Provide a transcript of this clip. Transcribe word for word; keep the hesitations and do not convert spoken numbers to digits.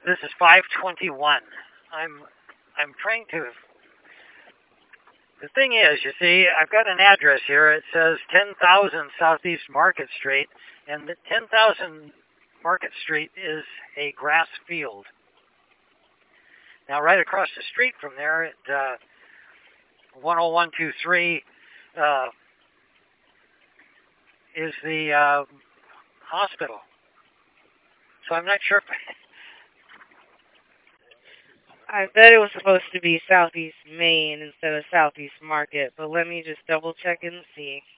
This is five twenty-one. I'm I'm trying to. The thing is, you see, I've got an address here. It says ten thousand Southeast Market Street, and the ten thousand Market Street is a grass field. Now, right across the street from there, at uh, one oh one two three, uh, is the uh, hospital. So I'm not sure if I bet it was supposed to be Southeast Main instead of Southeast Market, but let me just double check and see.